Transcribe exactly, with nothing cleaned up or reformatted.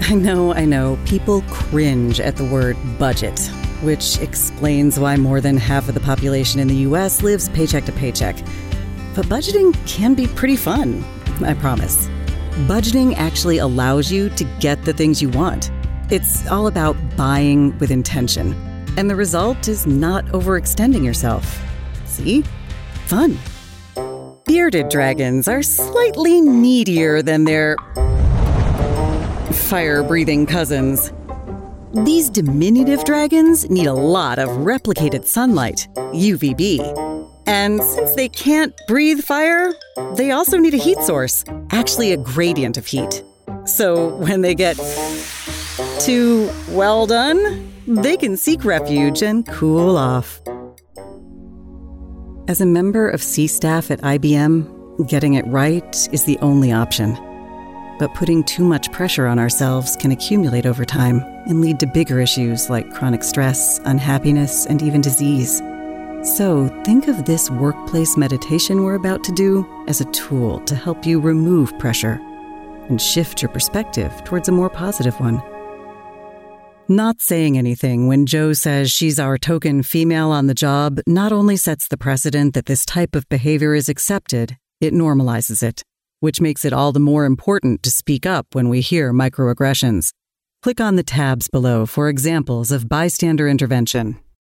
I know, I know. People cringe at the word budget, which explains why more than half of the population in the U S lives paycheck to paycheck. But budgeting can be pretty fun, I promise. Budgeting actually allows you to get the things you want. It's all about buying with intention. And the result is not overextending yourself. See? Fun. Bearded dragons are slightly needier than their fire-breathing cousins. These diminutive dragons need a lot of replicated sunlight, U V B. And since they can't breathe fire, they also need a heat source, actually a gradient of heat. So when they get too well done, they can seek refuge and cool off. As a member of C staff at I B M, getting it right is the only option. But putting too much pressure on ourselves can accumulate over time and lead to bigger issues like chronic stress, unhappiness, and even disease. So think of this workplace meditation we're about to do as a tool to help you remove pressure and shift your perspective towards a more positive one. Not saying anything when Jo says she's our token female on the job not only sets the precedent that this type of behavior is accepted, it normalizes it, which makes it all the more important to speak up when we hear microaggressions. Click on the tabs below for examples of bystander intervention